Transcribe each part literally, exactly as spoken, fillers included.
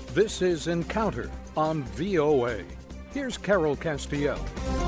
This is Encounter on V O A. Here's Carol Castiel.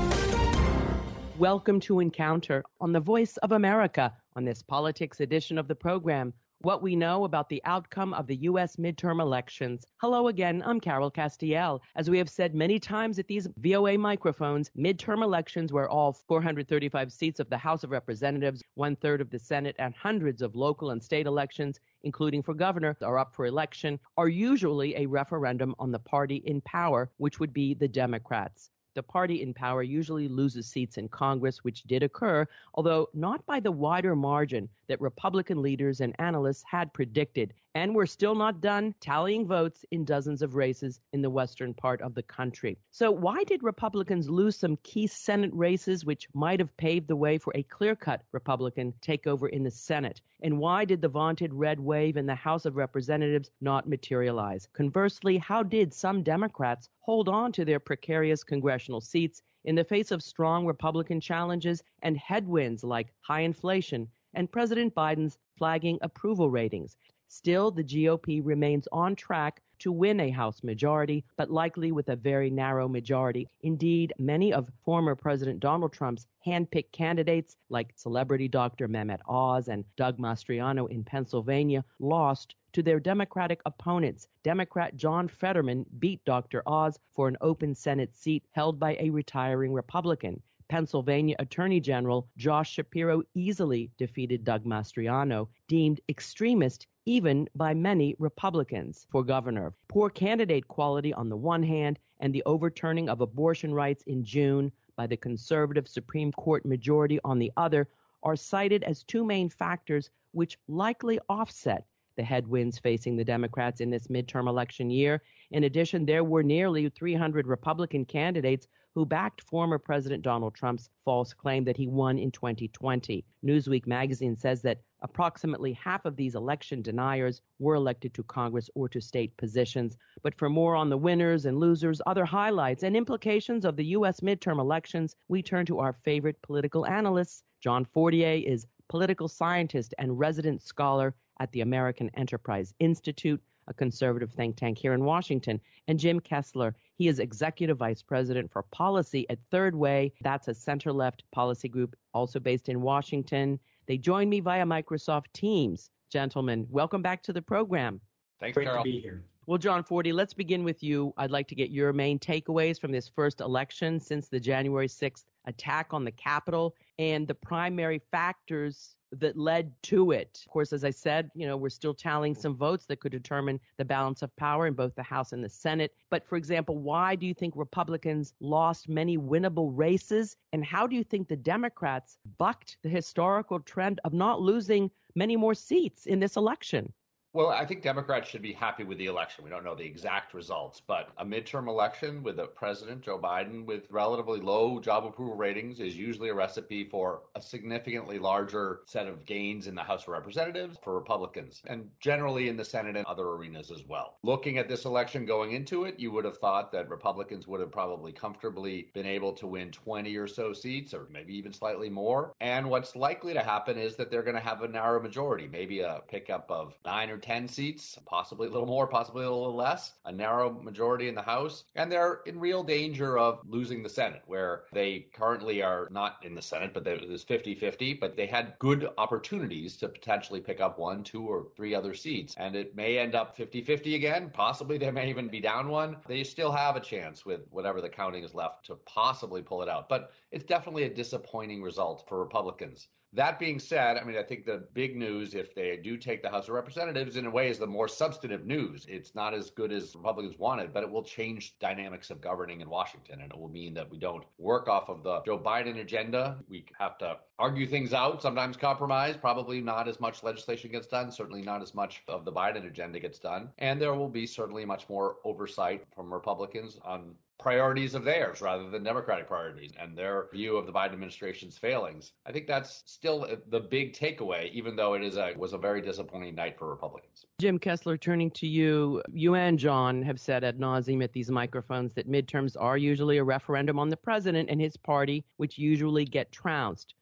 Welcome to Encounter on the Voice of America. On this politics edition of the program, what we know about the outcome of the U S midterm elections. Hello again, I'm Carol Castiel. As we have said many times at these V O A microphones, midterm elections where all four hundred thirty-five seats of the House of Representatives, one-third of the Senate, and hundreds of local and state elections, including for governor, are up for election, are usually a referendum on the party in power, which would be the Democrats. The party in power usually loses seats in Congress, which did occur, although not by the wider margin that Republican leaders and analysts had predicted. And we're still not done tallying votes in dozens of races in the western part of the country. So why did Republicans lose some key Senate races which might have paved the way for a clear-cut Republican takeover in the Senate? And why did the vaunted red wave in the House of Representatives not materialize? Conversely, how did some Democrats hold on to their precarious congressional seats in the face of strong Republican challenges and headwinds like high inflation and President Biden's flagging approval ratings? Still, the G O P remains on track to win a House majority, but likely with a very narrow majority. Indeed, many of former President Donald Trump's hand-picked candidates, like celebrity doctor Mehmet Oz and Doug Mastriano in Pennsylvania, lost to their Democratic opponents. Democrat John Fetterman beat Doctor Oz for an open Senate seat held by a retiring Republican. Pennsylvania Attorney General Josh Shapiro easily defeated Doug Mastriano, deemed extremist even by many Republicans, for governor. Poor candidate quality on the one hand, and the overturning of abortion rights in June by the conservative Supreme Court majority on the other are cited as two main factors which likely offset the headwinds facing the Democrats in this midterm election year. In addition, there were nearly three hundred Republican candidates who backed former President Donald Trump's false claim that he won in twenty twenty. Newsweek magazine says that approximately half of these election deniers were elected to Congress or to state positions. But for more on the winners and losers, other highlights, and implications of the U S midterm elections, we turn to our favorite political analysts. John Fortier is political scientist and resident scholar at the American Enterprise Institute, a conservative think tank here in Washington, and Jim Kessler. He is executive vice president for policy at Third Way. That's a center-left policy group also based in Washington. They join me via Microsoft Teams. Gentlemen, welcome back to the program. Thanks, Great Carol. to be here. Well, John Fortier, let's begin with you. I'd like to get your main takeaways from this first election since the January sixth attack on the Capitol and the primary factors that led to it. Of course, as I said, you know, we're still tallying some votes that could determine the balance of power in both the House and the Senate. But for example, why do you think Republicans lost many winnable races? And how do you think the Democrats bucked the historical trend of not losing many more seats in this election? Well, I think Democrats should be happy with the election. We don't know the exact results, but a midterm election with a president, Joe Biden, with relatively low job approval ratings is usually a recipe for a significantly larger set of gains in the House of Representatives for Republicans, and generally in the Senate and other arenas as well. Looking at this election going into it, you would have thought that Republicans would have probably comfortably been able to win twenty or so seats, or maybe even slightly more. And what's likely to happen is that they're going to have a narrow majority, maybe a pickup of nine or ten seats, possibly a little more, possibly a little less, a narrow majority in the House. And they're in real danger of losing the Senate, where they currently are not in the Senate, but it's fifty-fifty, but they had good opportunities to potentially pick up one, two, or three other seats. And it may end up fifty-fifty again. Possibly they may even be down one. They still have a chance with whatever the counting is left to possibly pull it out. But it's definitely a disappointing result for Republicans. That being said, I mean, I think the big news, if they do take the House of Representatives, in a way is the more substantive news. It's not as good as Republicans wanted, but it will change dynamics of governing in Washington. And it will mean that we don't work off of the Joe Biden agenda. We have to argue things out, sometimes compromise. Probably not as much legislation gets done. Certainly not as much of the Biden agenda gets done. And there will be certainly much more oversight from Republicans on priorities of theirs rather than Democratic priorities and their view of the Biden administration's failings. I think that's still the big takeaway, even though it is a, was a very disappointing night for Republicans. Jim Kessler, turning to you, you and John have said ad nauseum at these microphones that midterms are usually a referendum on the president and his party, which usually get trounced.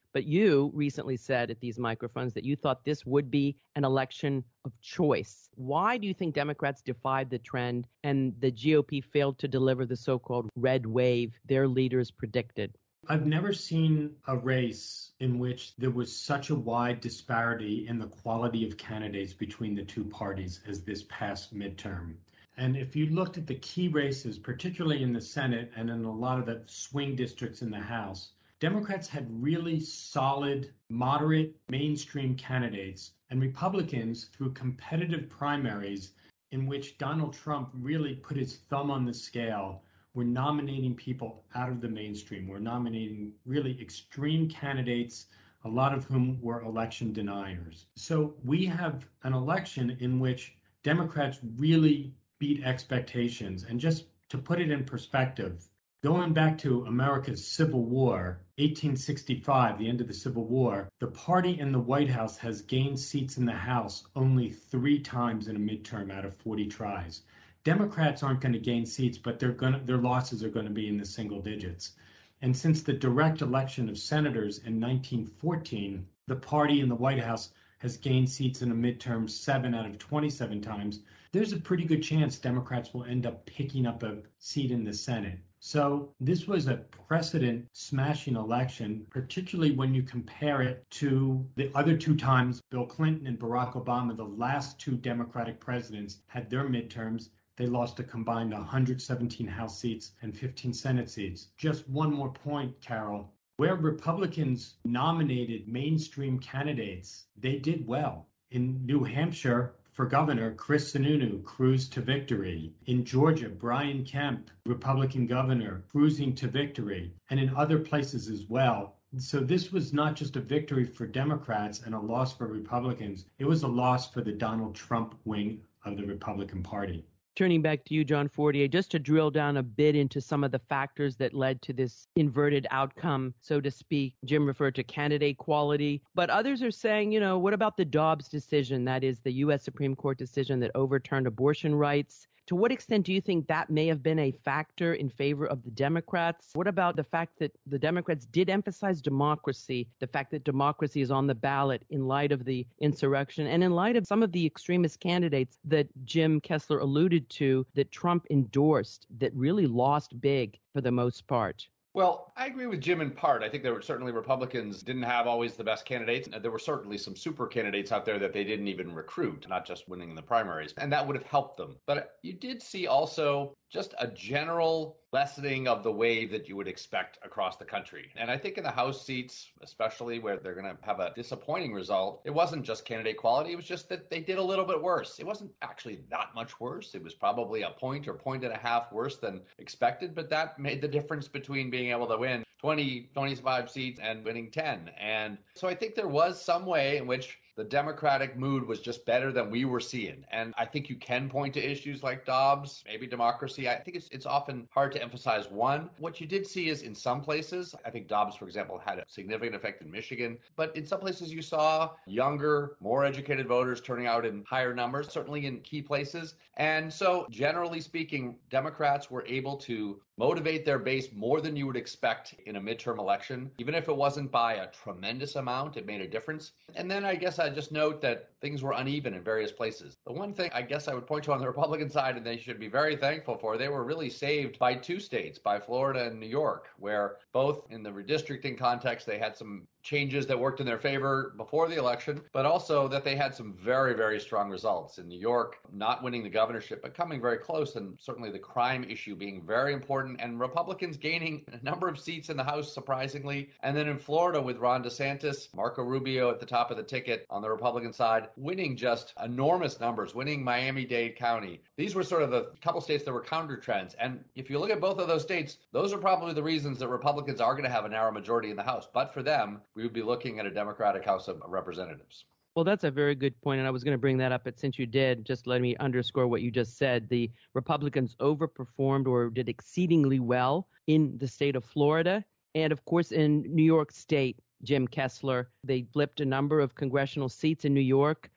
But you recently said at these microphones that you thought this would be an election of choice. Why do you think Democrats defied the trend and the G O P failed to deliver the so-called red wave their leaders predicted? I've never seen a race in which there was such a wide disparity in the quality of candidates between the two parties as this past midterm. And if you looked at the key races, particularly in the Senate and in a lot of the swing districts in the House, Democrats had really solid, moderate, mainstream candidates, and Republicans, through competitive primaries in which Donald Trump really put his thumb on the scale, were nominating people out of the mainstream. We're nominating really extreme candidates, a lot of whom were election deniers. So we have an election in which Democrats really beat expectations. And just to put it in perspective, going back to America's Civil War, eighteen sixty-five, the end of the Civil War, the party in the White House has gained seats in the House only three times in a midterm out of forty tries. Democrats aren't going to gain seats, but they're going to, their losses are going to be in the single digits. And since the direct election of senators in nineteen fourteen, the party in the White House has gained seats in a midterm seven out of twenty-seven times. There's a pretty good chance Democrats will end up picking up a seat in the Senate. So this was a precedent-smashing election, particularly when you compare it to the other two times Bill Clinton and Barack Obama, the last two Democratic presidents, had their midterms. They lost a combined one hundred seventeen House seats and fifteen Senate seats. Just one more point, Carol. Where Republicans nominated mainstream candidates, they did well. In New Hampshire, for governor, Chris Sununu cruised to victory. In Georgia, Brian Kemp, Republican governor, cruising to victory. And in other places as well. So this was not just a victory for Democrats and a loss for Republicans. It was a loss for the Donald Trump wing of the Republican Party. Turning back to you, John Fortier, just to drill down a bit into some of the factors that led to this inverted outcome, so to speak. Jim referred to candidate quality, but others are saying, you know, what about the Dobbs decision? That is the U S Supreme Court decision that overturned abortion rights. To what extent do you think that may have been a factor in favor of the Democrats? What about the fact that the Democrats did emphasize democracy, the fact that democracy is on the ballot in light of the insurrection and in light of some of the extremist candidates that Jim Kessler alluded to that Trump endorsed that really lost big for the most part? Well, I agree with Jim in part. I think there were certainly Republicans didn't have always the best candidates. There were certainly some super candidates out there that they didn't even recruit, not just winning in the primaries. And that would have helped them. But you did see also just a general lessening of the wave that you would expect across the country. And I think in the House seats, especially where they're going to have a disappointing result, it wasn't just candidate quality. It was just that they did a little bit worse. It wasn't actually that much worse. It was probably a point or point and a half worse than expected. But that made the difference between being able to win twenty, twenty-five seats and winning ten. And so I think there was some way in which the Democratic mood was just better than we were seeing. And I think you can point to issues like Dobbs, maybe democracy. I think it's it's often hard to emphasize one. What you did see is in some places, I think Dobbs, for example, had a significant effect in Michigan. But in some places you saw younger, more educated voters turning out in higher numbers, certainly in key places. And so generally speaking, Democrats were able to motivate their base more than you would expect in a midterm election. Even if it wasn't by a tremendous amount, it made a difference. And then I guess I just note that things were uneven in various places. The one thing I guess I would point to on the Republican side, and they should be very thankful for, they were really saved by two states, by Florida and New York, where both in the redistricting context, they had some changes that worked in their favor before the election, but also that they had some very, very strong results. In New York, not winning the governorship, but coming very close, and certainly the crime issue being very important, and Republicans gaining a number of seats in the House, surprisingly. And then in Florida with Ron DeSantis, Marco Rubio at the top of the ticket on the Republican side, winning just enormous numbers, winning Miami-Dade County. These were sort of the couple states that were counter trends. And if you look at both of those states, those are probably the reasons that Republicans are going to have a narrow majority in the House. But for them, we would be looking at a Democratic House of Representatives. Well, that's a very good point, and I was going to bring that up, but since you did, just let me underscore what you just said. The Republicans overperformed or did exceedingly well in the state of Florida, and of course in New York State. Jim Kessler, they flipped a number of congressional seats in New York.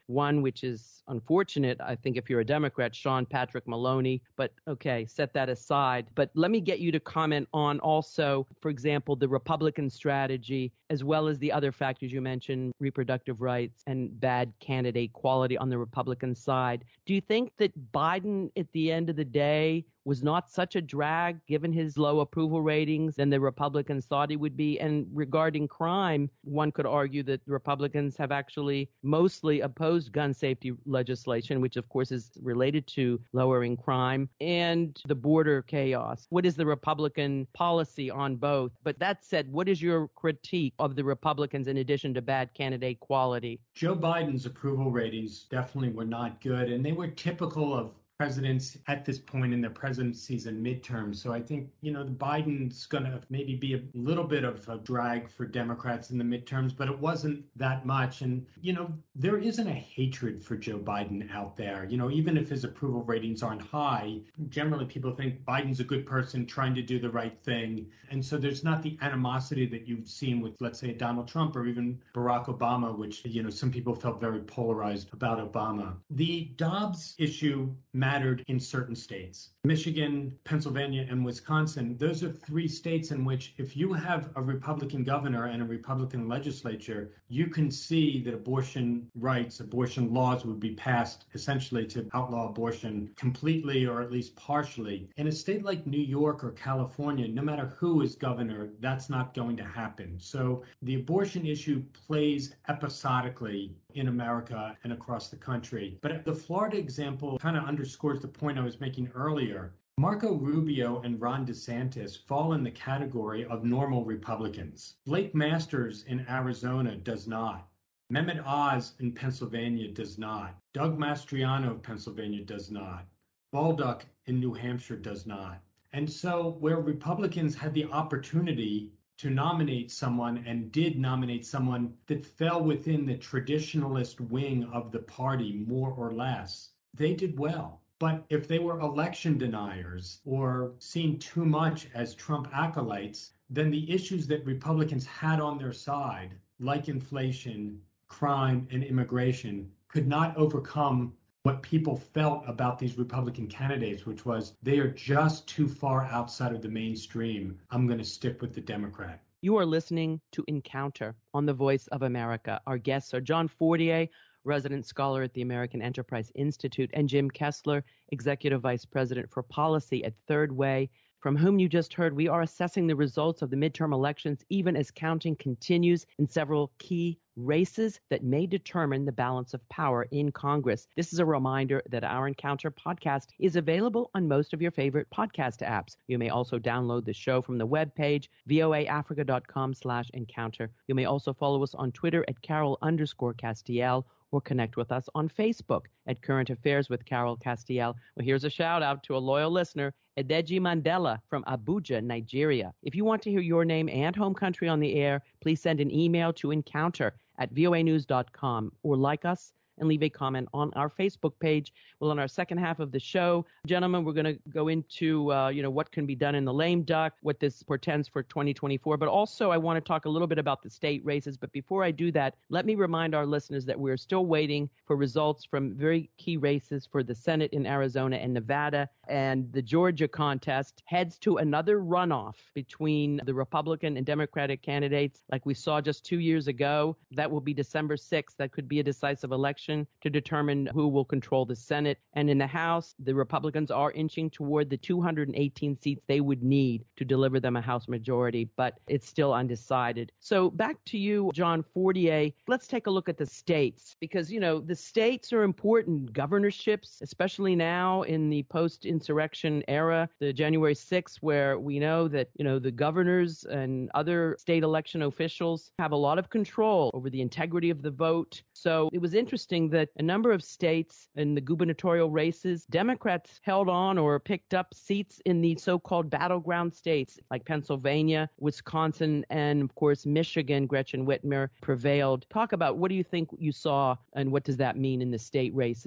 One, which is unfortunate, I think, if you're a Democrat, Sean Patrick Maloney. But okay, set that aside. But let me get you to comment on also, for example, the Republican strategy, as well as the other factors you mentioned, reproductive rights and bad candidate quality on the Republican side. Do you think that Biden, at the end of the day, was not such a drag, given his low approval ratings, than the Republicans thought he would be? And regarding crime, one could argue that the Republicans have actually mostly opposed gun safety legislation, which of course is related to lowering crime, and the border chaos. What is the Republican policy on both? But that said, what is your critique of the Republicans in addition to bad candidate quality? Joe Biden's approval ratings definitely were not good, and they were typical of presidents at this point in their presidencies and midterms. So I think, you know, Biden's going to maybe be a little bit of a drag for Democrats in the midterms, but it wasn't that much. And, you know, there isn't a hatred for Joe Biden out there. You know, even if his approval ratings aren't high, generally people think Biden's a good person trying to do the right thing. And so there's not the animosity that you've seen with, let's say, Donald Trump or even Barack Obama, which, you know, some people felt very polarized about Obama. The Dobbs issue mattered in certain states. Michigan, Pennsylvania, and Wisconsin, those are three states in which if you have a Republican governor and a Republican legislature, you can see that abortion rights, abortion laws would be passed essentially to outlaw abortion completely or at least partially. In a state like New York or California, no matter who is governor, that's not going to happen. So the abortion issue plays episodically in America and across the country. But the Florida example kind of underscores the point I was making earlier. Marco Rubio and Ron DeSantis fall in the category of normal Republicans. Blake Masters in Arizona does not. Mehmet Oz in Pennsylvania does not. Doug Mastriano of Pennsylvania does not. Baldock in New Hampshire does not. And so where Republicans had the opportunity to nominate someone and did nominate someone that fell within the traditionalist wing of the party, more or less, they did well. But if they were election deniers or seen too much as Trump acolytes, then the issues that Republicans had on their side, like inflation, crime, and immigration, could not overcome what people felt about these Republican candidates, which was they are just too far outside of the mainstream. I'm going to stick with the Democrat. You are listening to Encounter on the Voice of America. Our guests are John Fortier, resident scholar at the American Enterprise Institute, and Jim Kessler, executive vice president for policy at Third Way, from whom you just heard. We are assessing the results of the midterm elections, even as counting continues in several key races that may determine the balance of power in Congress. This is a reminder that our Encounter podcast is available on most of your favorite podcast apps. You may also download the show from the webpage, voaafrica.com slash encounter. You may also follow us on Twitter at Carol underscore Castiel, or connect with us on Facebook at Current Affairs with Carol Castiel. Well, here's a shout out to a loyal listener, Edeji Mandela from Abuja, Nigeria. If you want to hear your name and home country on the air, please send an email to encounter at voa news dot com or like us and leave a comment on our Facebook page. Well, in our second half of the show, gentlemen, we're going to go into, uh, you know, what can be done in the lame duck, what this portends for twenty twenty-four. But also, I want to talk a little bit about the state races. But before I do that, let me remind our listeners that we're still waiting for results from very key races for the Senate in Arizona and Nevada. And the Georgia contest heads to another runoff between the Republican and Democratic candidates, like we saw just two years ago. That will be December sixth. That could be a decisive election to determine who will control the Senate. And in the House, the Republicans are inching toward the two hundred eighteen seats they would need to deliver them a House majority, but it's still undecided. So back to you, John Fortier. Let's take a look at the states, because, you know, the states are important. Governorships, especially now in the post-insurrection era, the January sixth, where we know that, you know, the governors and other state election officials have a lot of control over the integrity of the vote. So it was interesting that a number of states in the gubernatorial races, Democrats held on or picked up seats in the so-called battleground states like Pennsylvania, Wisconsin, and of course, Michigan. Gretchen Whitmer prevailed. Talk about what do you think you saw and what does that mean in the state races?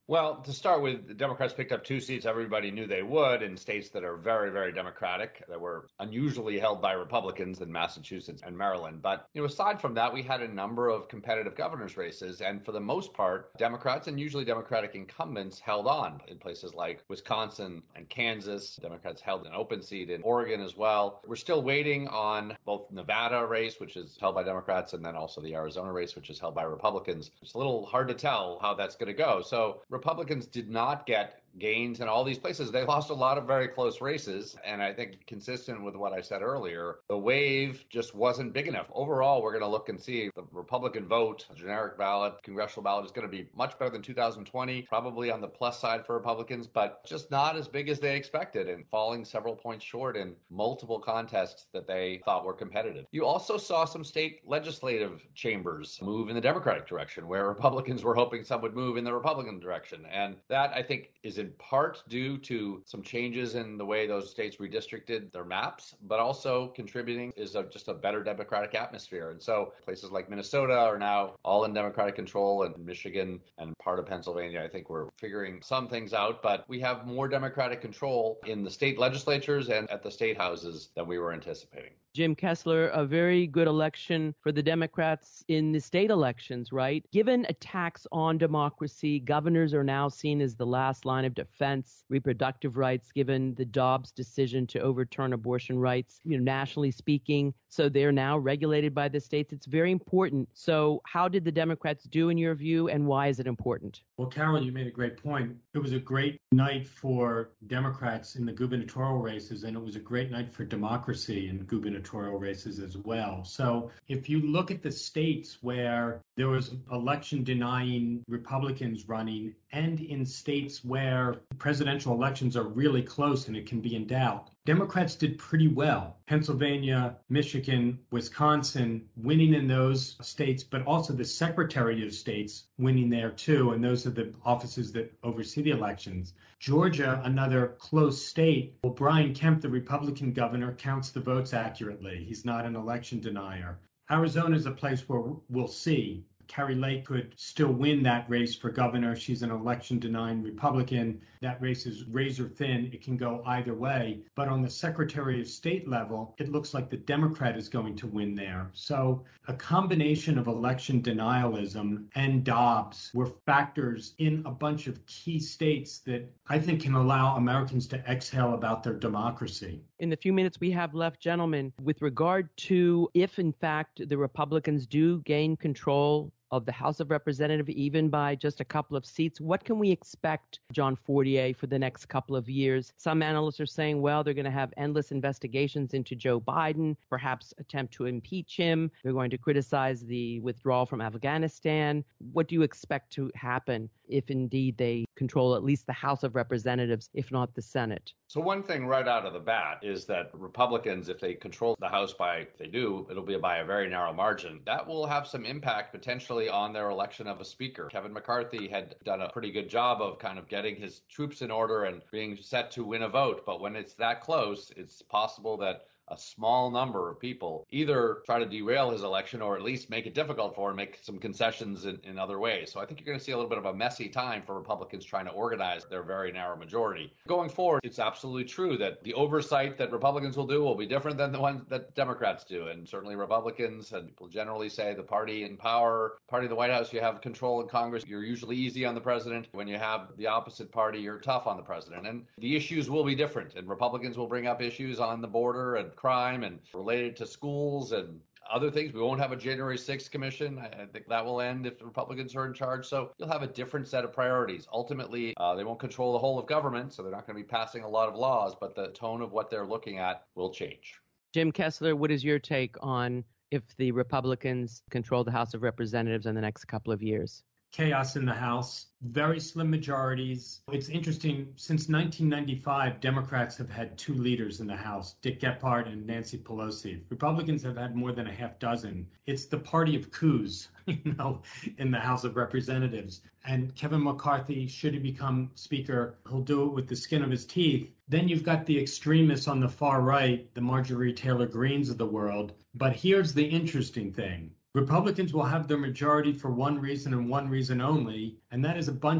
Well, to start with, the Democrats picked up two seats everybody knew they would in states that are very, very Democratic, that were unusually held by Republicans in Massachusetts and Maryland. But, you know, aside from that, we had a number of competitive governor's races. And for the most part, Democrats and usually Democratic incumbents held on in places like Wisconsin and Kansas. Democrats held an open seat in Oregon as well. We're still waiting on both Nevada race, which is held by Democrats, and then also the Arizona race, which is held by Republicans. It's a little hard to tell how that's going to go. So Republicans did not get gains in all these places. They lost a lot of very close races. And I think consistent with what I said earlier, the wave just wasn't big enough. Overall, we're going to look and see the Republican vote, generic ballot, congressional ballot is going to be much better than two thousand twenty, probably on the plus side for Republicans, but just not as big as they expected and falling several points short in multiple contests that they thought were competitive. You also saw some state legislative chambers move in the Democratic direction where Republicans were hoping some would move in the Republican direction. And that, I think, is in part due to some changes in the way those states redistricted their maps, but also contributing is a, just a better Democratic atmosphere. And so places like Minnesota are now all in Democratic control, and Michigan and part of Pennsylvania, I think we're figuring some things out, but we have more Democratic control in the state legislatures and at the state houses than we were anticipating. Jim Kessler, a very good election for the Democrats in the state elections, right? Given attacks on democracy, governors are now seen as the last line of defense, reproductive rights, given the Dobbs decision to overturn abortion rights, you know, nationally speaking. So they're now regulated by the states. It's very important. So how did the Democrats do in your view, and why is it important? Well, Carol, you made a great point. It was a great night for Democrats in the gubernatorial races, and it was a great night for democracy in gubernatorial races as well. So if you look at the states where there was election denying Republicans running, and in states where presidential elections are really close and it can be in doubt, Democrats did pretty well. Pennsylvania, Michigan, Wisconsin, winning in those states, but also the Secretary of States winning there too. And those are the offices that oversee the elections. Georgia, another close state. Well, Brian Kemp, the Republican governor, counts the votes accurately. He's not an election denier. Arizona is a place where we'll see. Kari Lake could still win that race for governor. She's an election-denying Republican. That race is razor thin. It can go either way. But on the Secretary of State level, it looks like the Democrat is going to win there. So a combination of election denialism and Dobbs were factors in a bunch of key states that I think can allow Americans to exhale about their democracy. In the few minutes we have left, gentlemen, with regard to if, in fact, the Republicans do gain control of the House of Representatives, even by just a couple of seats, what can we expect, John Fortier, for the next couple of years? Some analysts are saying, well, they're going to have endless investigations into Joe Biden, perhaps attempt to impeach him. They're going to criticize the withdrawal from Afghanistan. What do you expect to happen if indeed they control at least the House of Representatives, if not the Senate? So one thing right out of the bat is that Republicans, if they control the House by, if they do, it'll be by a very narrow margin. That will have some impact potentially on their election of a speaker. Kevin McCarthy had done a pretty good job of kind of getting his troops in order and being set to win a vote. But when it's that close, it's possible that a small number of people either try to derail his election or at least make it difficult for him, make some concessions in, in other ways. So I think you're going to see a little bit of a messy time for Republicans trying to organize their very narrow majority. Going forward, it's absolutely true that the oversight that Republicans will do will be different than the ones that Democrats do. And certainly Republicans, and people generally say the party in power, party in the White House, you have control in Congress, you're usually easy on the president. When you have the opposite party, you're tough on the president. And the issues will be different. And Republicans will bring up issues on the border and crime and related to schools and other things. We won't have a January sixth commission. I think that will end if the Republicans are in charge. So you'll have a different set of priorities. Ultimately, uh, they won't control the whole of government, so they're not going to be passing a lot of laws, but the tone of what they're looking at will change. Jim Kessler, what is your take on if the Republicans control the House of Representatives in the next couple of years? Chaos in the House, very slim majorities. It's interesting, since nineteen ninety-five, Democrats have had two leaders in the House, Dick Gephardt and Nancy Pelosi. Republicans have had more than a half dozen. It's the party of coups, you know, in the House of Representatives. And Kevin McCarthy, should he become Speaker, he'll do it with the skin of his teeth. Then you've got the extremists on the far right, the Marjorie Taylor Greenes of the world. But here's the interesting thing. Republicans will have their majority for one reason and one reason only, and that is a bunch of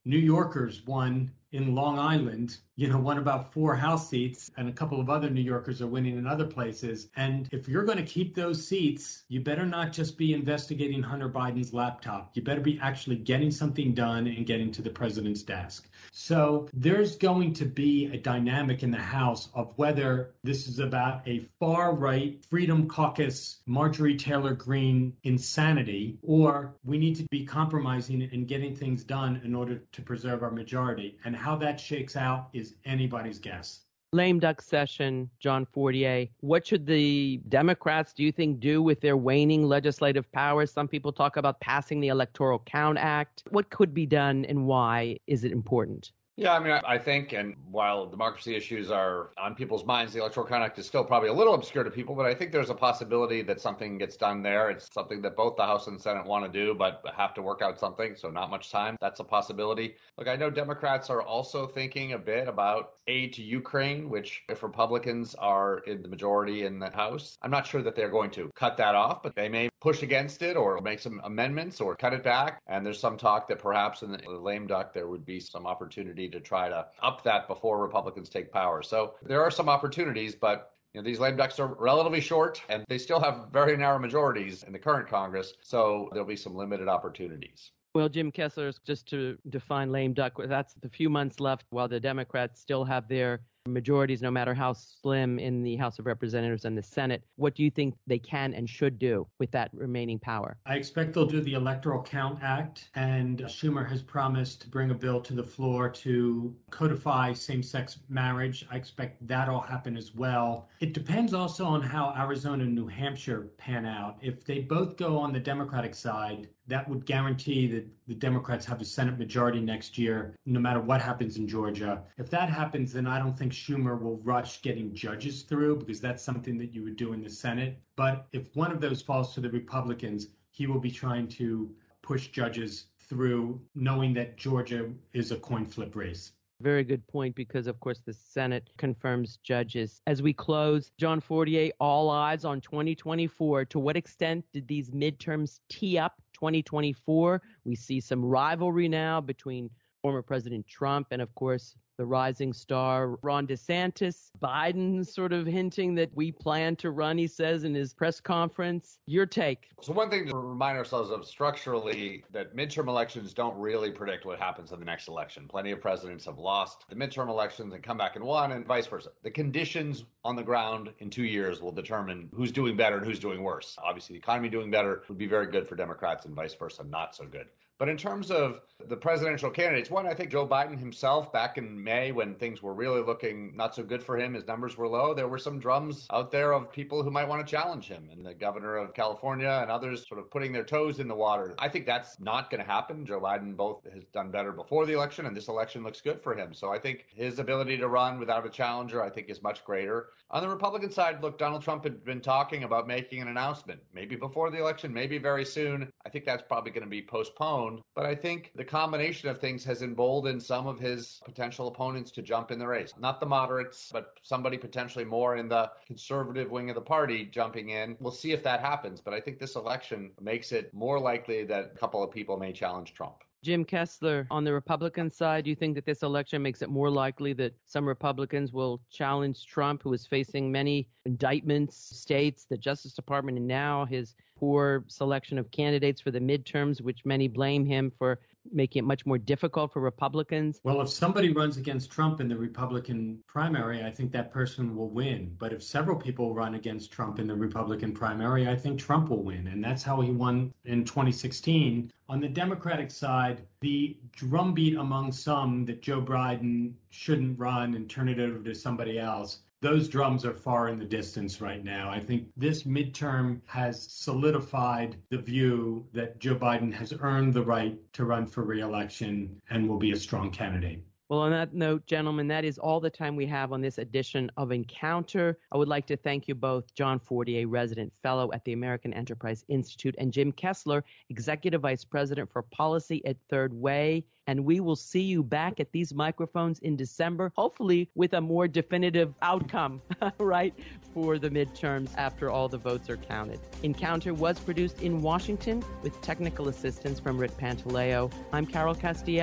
New Yorkers won in Long Island, you know, won about four House seats, and a couple of other New Yorkers are winning in other places. And if you're going to keep those seats, you better not just be investigating Hunter Biden's laptop. You better be actually getting something done and getting to the president's desk. So there's going to be a dynamic in the House of whether this is about a far-right Freedom Caucus, Marjorie Taylor Greene insanity, or we need to be compromising and getting things done in order to preserve our majority. And how that shakes out is anybody's guess. Lame duck session, John Fortier. What should the Democrats, do you think, do with their waning legislative powers? Some people talk about passing the Electoral Count Act. What could be done and why is it important? Yeah, I mean, I think, and while democracy issues are on people's minds, the Electoral Count Act is still probably a little obscure to people, but I think there's a possibility that something gets done there. It's something that both the House and Senate want to do, but have to work out something, so not much time. That's a possibility. Look, I know Democrats are also thinking a bit about aid to Ukraine, which if Republicans are in the majority in the House, I'm not sure that they're going to cut that off, but they may push against it or make some amendments or cut it back. And there's some talk that perhaps in the lame duck there would be some opportunity to try to up that before Republicans take power. So there are some opportunities, but you know, these lame ducks are relatively short and they still have very narrow majorities in the current Congress. So there'll be some limited opportunities. Well, Jim Kessler, just to define lame duck, that's the few months left while the Democrats still have their majorities, no matter how slim, in the House of Representatives and the Senate. What do you think they can and should do with that remaining power? I expect they'll do the Electoral Count Act, and Schumer has promised to bring a bill to the floor to codify same-sex marriage. I expect that'll happen as well. It depends also on how Arizona and New Hampshire pan out. If they both go on the Democratic side, that would guarantee that the Democrats have a Senate majority next year, no matter what happens in Georgia. If that happens, then I don't think Schumer will rush getting judges through, because that's something that you would do in the Senate. But if one of those falls to the Republicans, he will be trying to push judges through, knowing that Georgia is a coin flip race. Very good point, because, of course, the Senate confirms judges. As we close, John Fortier, all eyes on twenty twenty-four. To what extent did these midterms tee up twenty twenty-four? We see some rivalry now between former President Trump and, of course, the rising star Ron DeSantis. Biden sort of hinting that we plan to run, he says in his press conference. Your take? So one thing to remind ourselves of structurally, that midterm elections don't really predict what happens in the next election. Plenty of presidents have lost the midterm elections and come back and won, and vice versa. The conditions on the ground in two years will determine who's doing better and who's doing worse. Obviously, the economy doing better would be very good for Democrats, and vice versa, not so good. But in terms of the presidential candidates, one, I think Joe Biden himself, back in May when things were really looking not so good for him, his numbers were low, there were some drums out there of people who might want to challenge him. And the governor of California and others sort of putting their toes in the water. I think that's not going to happen. Joe Biden both has done better before the election, and this election looks good for him. So I think his ability to run without a challenger, I think, is much greater. On the Republican side, look, Donald Trump had been talking about making an announcement, maybe before the election, maybe very soon. I think that's probably going to be postponed. But I think the combination of things has emboldened some of his potential opponents to jump in the race. Not the moderates, but somebody potentially more in the conservative wing of the party jumping in. We'll see if that happens. But I think this election makes it more likely that a couple of people may challenge Trump. Jim Kessler, on the Republican side, do you think that this election makes it more likely that some Republicans will challenge Trump, who is facing many indictments, states, the Justice Department, and now his poor selection of candidates for the midterms, which many blame him for making it much more difficult for Republicans? Well, if somebody runs against Trump in the Republican primary, I think that person will win. But if several people run against Trump in the Republican primary, I think Trump will win. And that's how he won in twenty sixteen. On the Democratic side, the drumbeat among some that Joe Biden shouldn't run and turn it over to somebody else, those drums are far in the distance right now. I think this midterm has solidified the view that Joe Biden has earned the right to run for re-election and will be a strong candidate. Well, on that note, gentlemen, that is all the time we have on this edition of Encounter. I would like to thank you both, John Fortier, Resident Fellow at the American Enterprise Institute, and Jim Kessler, Executive Vice President for Policy at Third Way. And we will see you back at these microphones in December, hopefully with a more definitive outcome, right, for the midterms after all the votes are counted. Encounter was produced in Washington with technical assistance from Rick Pantaleo. I'm Carol Castiel.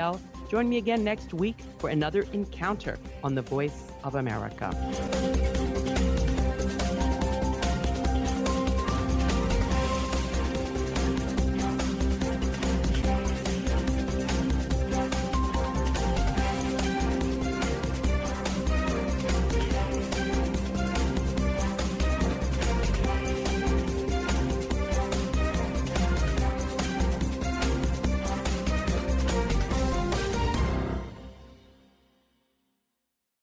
Join me again next week for another encounter on the Voice of America.